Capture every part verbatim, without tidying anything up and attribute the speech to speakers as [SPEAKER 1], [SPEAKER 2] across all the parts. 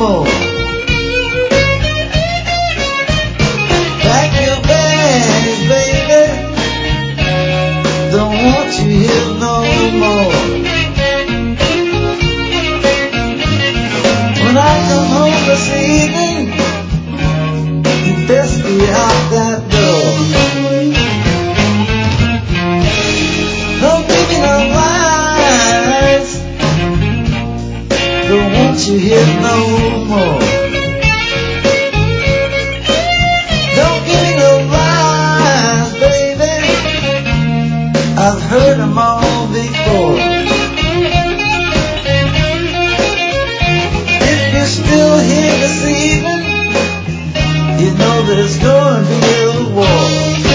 [SPEAKER 1] more. Pack your bags, baby. Don't want you here no more. When I come home this evening, you best be out that door. Don't give me no lies. Don't want you here no more. Don't give me no lies, baby. I've heard them all before. If you're still here this evening, you know there's going to be a war.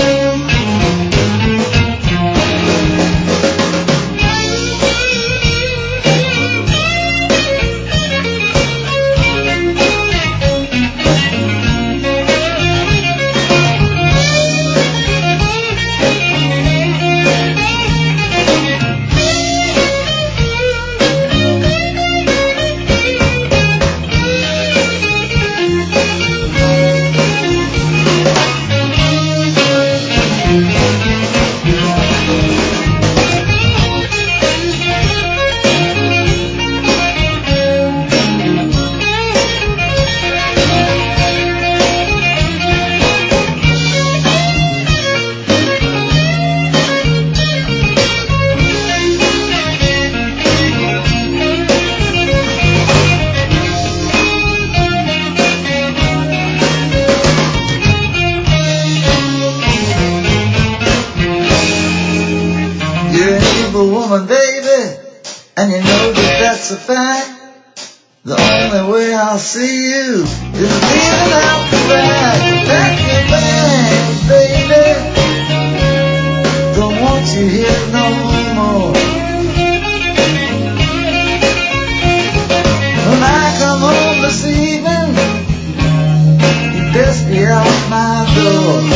[SPEAKER 1] Woman, baby, and you know that that's a fact. The only way I'll see you is leaving out the back. Pack your bags, baby. Don't want you here no more. When I come home this evening, you best be out my door.